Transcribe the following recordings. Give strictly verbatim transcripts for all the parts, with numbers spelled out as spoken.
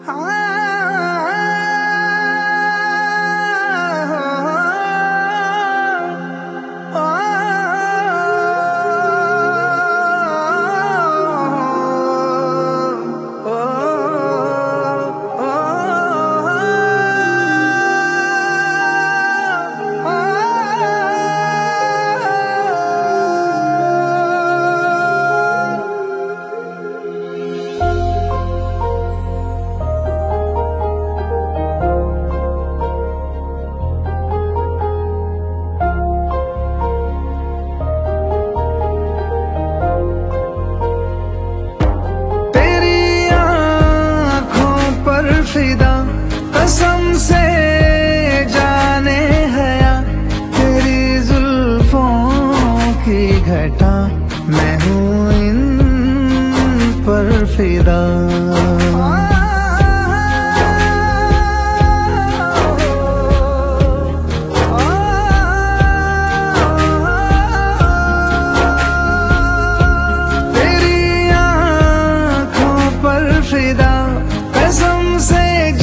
कसम से जाने हया तेरी जुल्फों की घटा, मैं हूँ इन पर फिदा। तेरी आँखों पर फिदा, कसम से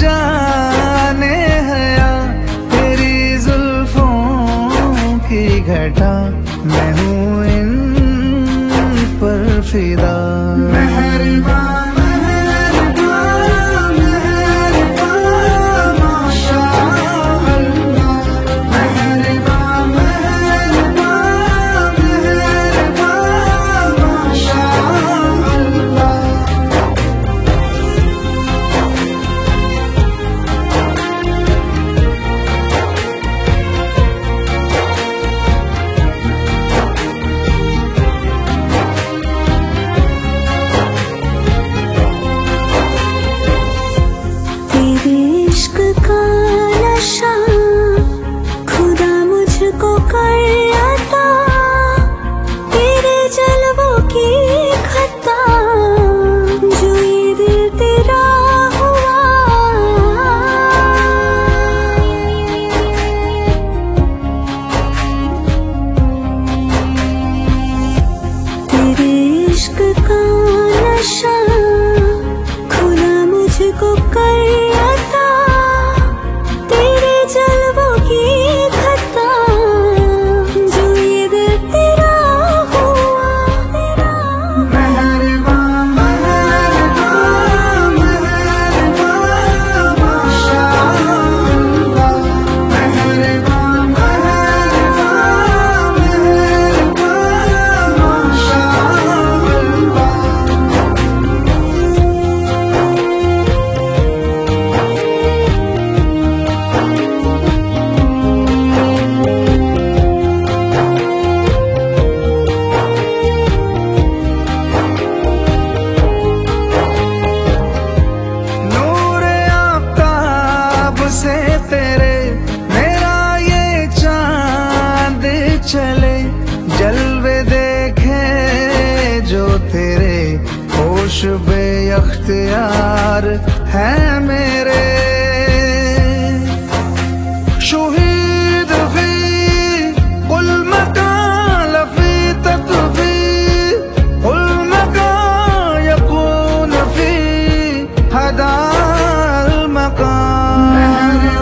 घटा, मैं हूँ इन पर फिदा। मेहरबान चले जलवे देखे जो तेरे, होश बेअख्तियार है मेरे। शहीद भी कुल मकान लफी तत्वी, कुल मकान यकून फी हदाल मकान।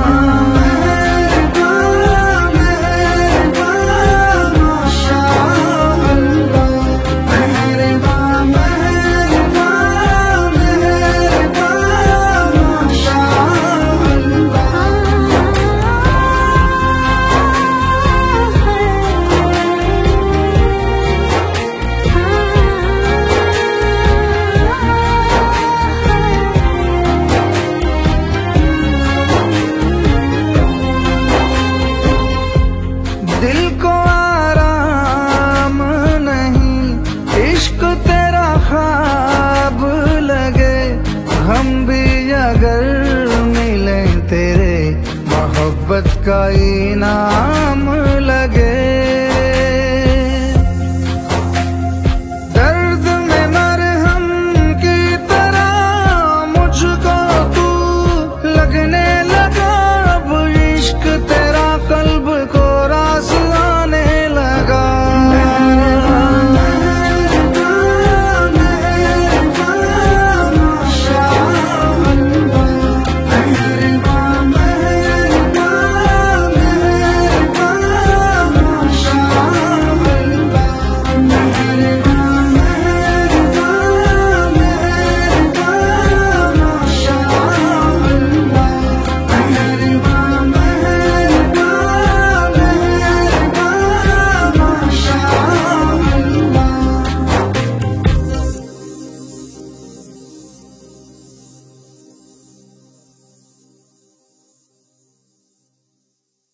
दिल को आराम नहीं, इश्क तेरा ख्वाब लगे, हम भी अगर मिले तेरे, मोहब्बत का इनाम लगे।